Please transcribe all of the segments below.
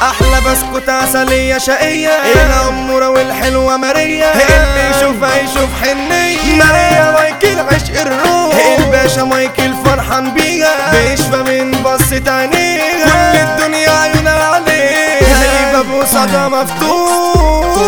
احلى بسكوت عسلية شقية الامورة والحلوة ماريا اللي يشوفها يشوف حنية ماريا مايكل عشق الروح الباشا مايكل فرحان بيها بيشفى من بصة عينيها كل الدنيا عيونها عليها هيبة بوسعة مفتوح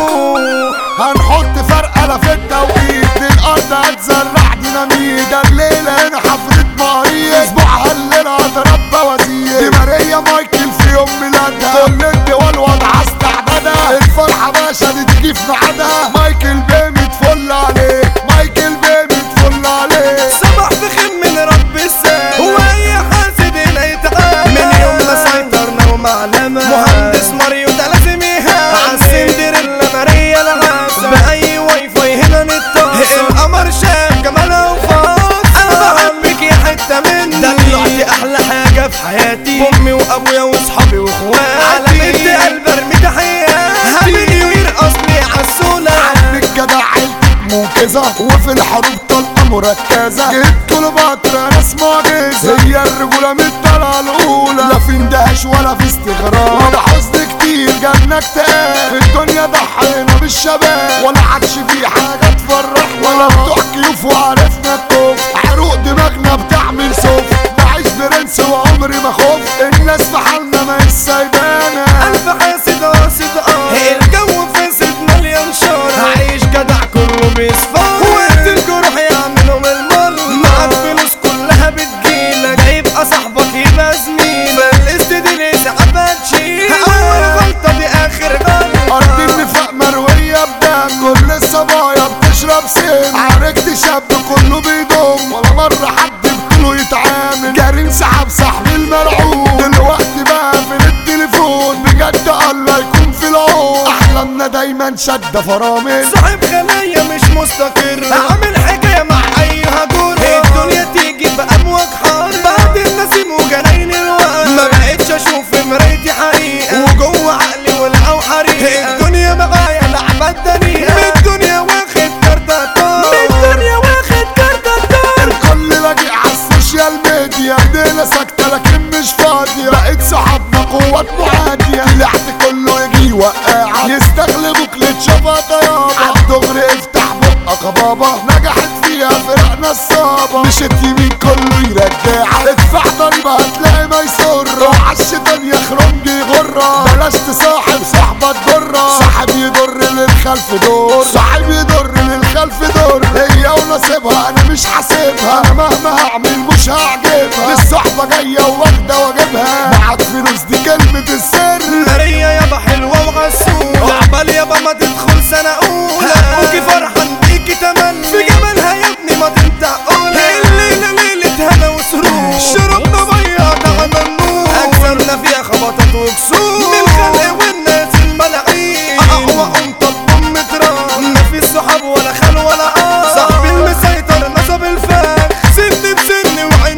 هنحط فرقة في التوقيت الارض هتزرع ديناميت الليلة هنا حفرة مقاريض اسبوعها الليلة هضرب بوازير دي ماريا مايكل في يوم ميلادها كل الدول وضعها استعدادها الفرحة باشا دي تجي في ميعادها مايكل بيمي تفل عليك مايكل بيمي تفل عليك صباح بخير من رب السما هو اي حاسد هنا يتعامل من يوم ما سيطرنا ومعلمة مهندس ماريو ده لازم يهاب عالسندريلا ماريا العسل بأي واي فاي هنا نتصل القمر شاف جمالها وفاصل انا بحبك يا حتة مني دلوقتي احلى حاجة في حياتي امي وابويا واصحابي واخواتي على بنت قلب ارمي تحياتي هابي نيو يير اصلي عالسولة عمك جدع عيلتك منقذة وفي الحروب طلقة مركزة جبت كليوباترا ناس معجزة هي الرجولة من الطلعة الأولى لا في اندهاش ولا في استغراب ولا حزن كتير جالنا اكتئاب في الدنيا ضحينا بالشباب ولا عادش في حاجة تفرح ولا بتوع كيوف وعرفنا الكوف حروق دماغنا بتعمل صوف بعيش برنس وعمري ما خوف الناس في حالنا ما هي سايبانا ألف حاسد قاصد الجو فاسد مليان شر عايش جدع كله بيصفر وقت الجروح يعملهم المر مع الفلوس كلها بتجيلك هيبقى صاحبك يبقى زميلك فالقسط دي ليه ساعات هتشيلك أول غلطة دي آخر غلطة أرض النفاق مروية بدم كل الصبايا بتشرب سم عركت شاب كله بيضم ولا مرة حد بطوله يتعامل جاري انسحب صاحبي المرعوب دلوقتي بقى في التليفون بجد الله يكون في العون أحلامنا دايما شدة فرامل صاحب خلايا مش مستقر عامل حكاية مع أي هجور الدنيا تيجي بأمواج حار بعد النسيم وجناين الوقت ما بقتش أشوف في مرايتي حقيقة وجوه عقلي ولقوا حريقة الدنيا معايا لعبة دنيئة من الدنيا واخد كارتة طار من الدنيا واخد كارتة طار الكل لاجئ عالسوشيال ميديا ايدينا ساكتة لكن مش فاضية بقيت صحابنا قوات معادية طلعت كله يجي يوقعك يستغلبوك لتشوفها طيابة عالدغري افتح بقك يا بابا نجحت فيها فرقنا الصابة مشيت يمين كله يرجعك ادفع ضريبة هتلاقي ميسرة وعالشيطان يخرج يغرة بلاش تصاحب صاحبك ضرة صاحب يضر للخلف دور صاحب يضر للخلف دور هي ونصيبها انا مش حاسبها انا مهما هعمل مش هعجبها الصحبة جاية واخدة واجيبها معاك فلوس دي كلمة السر ماريا يابا حلوة وغسولة عقبال يابا ما تدخل سنة أولى أبوكي فرحان بيكي تمني في جمالها يا ابني ما تنتقولها الليلة ليلة هنا وسرور شربنا بياض على النور أجسامنا فيها خبطات وكسور من الخلق والناس الملاعين أقوى طب متران مفيش صحاب ولا خال ولا صاحبي المسيطر نصب الفخ سن بسن وعين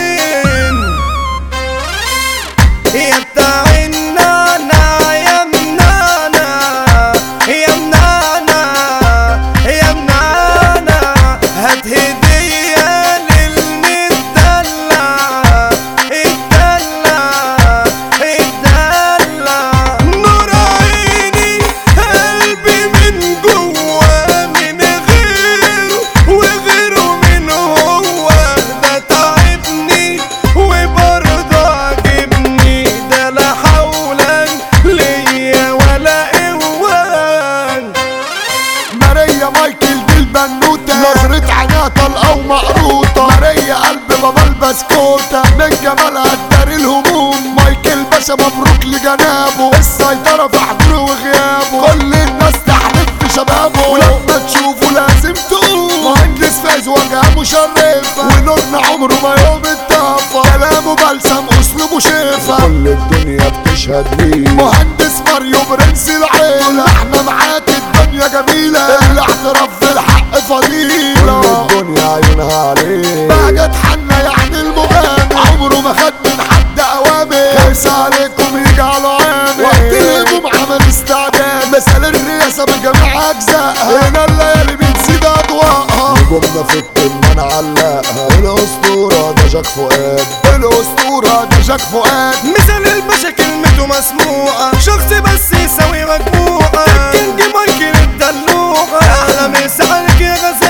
بعين يا بتاع النانا يا منانا يا منانا يا منانا هات هدية للمدلع الدلع الدلع نور عيني قلبي من جوا من غيره وغيره من هو ده تعبني وبرضه عجبني ده لا حولا ليا ولا قوان ماريا مايكل دي البنوتة نظرة عينيها طلقة ومقروطة ماريا قلب بابا البسكوتة من جمالها تداري الهموم مايكل باشا مبروك لجنابه السيطرة في حضوره وغيابه كل الناس تحلف في شبابه ولما تشوفه لازم تقوم مهندس فايز وجهه مشرفة ونورنا عمره ما يوم اتطفى كلامه بلسم اسلوبه شفا كل الدنيا بتشهد ليه مهندس ماريو برنس العيلة احنا معاك الدنيا جميلة الاعتراف بالحق فضيلة كل الدنيا عيونها عليه بقى اتحنى يعني المغامر عمره ما خد من حد اوامر خمسة عليكم يجعلوا عامل وقت الهجوم عمل استعداد مثل الرئاسة بجميع اجزائها هنا الليالي بتزيد اضواءها نجومنا في القمة نعلقها الاسطورة ده جاك فؤاد الاسطورة ده جاك فؤاد. مثال الباشا كلمته مسموعة، شخص بس يساوي مجموعة. الكينج مايكل الدلوعة، احلى مسا عليك يا غزال.